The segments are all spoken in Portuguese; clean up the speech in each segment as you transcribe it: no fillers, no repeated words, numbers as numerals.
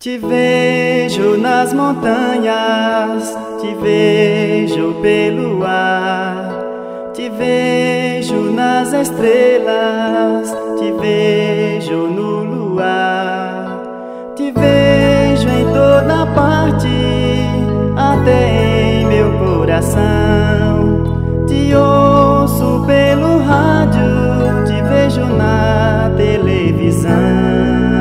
Te vejo nas montanhas, te vejo pelo ar, te vejo nas estrelas, te vejo no luar, te vejo em toda parte, até em meu coração. Te ouço pelo rádio, te vejo na televisão.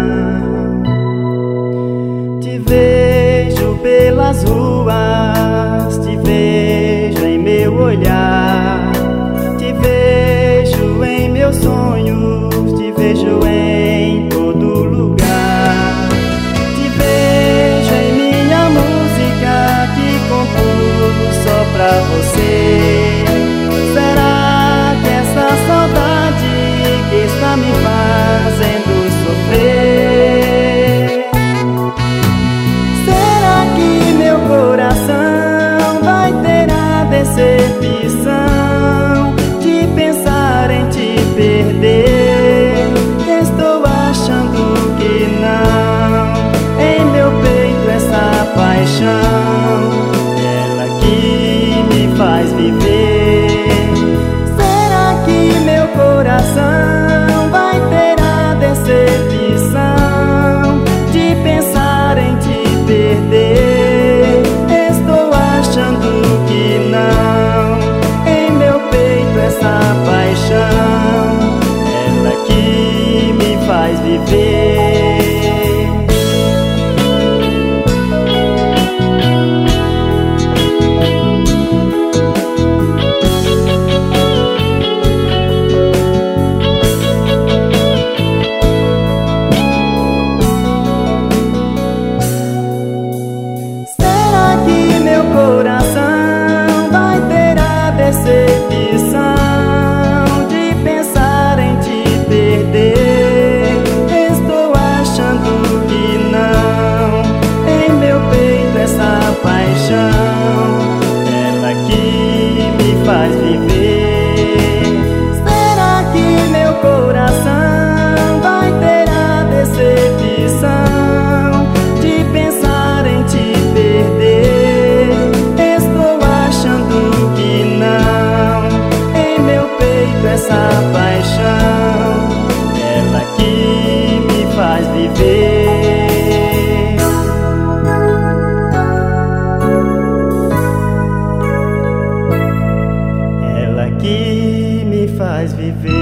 Te vejo pelas ruas, te vejo em meu olhar, te vejo em meus sonhos, te vejo em todo lugar. Te vejo em minha música que compus só pra você. Será que essa saudade que está me fazendo sofrer? Coração vai ter a decepção de pensar em te perder. Estou achando que não. Em meu peito essa paixão, ela que me faz viver. Será que meu coração vai ter a decepção de pensar em te perder? Ela que me faz viver. Será que meu coração vai ter a decepção faz viver? Será que meu coração vai ter a decepção de pensar em te perder? Estou achando que não. Em meu peito essa paixão, ela que me faz viver. Que me faz viver.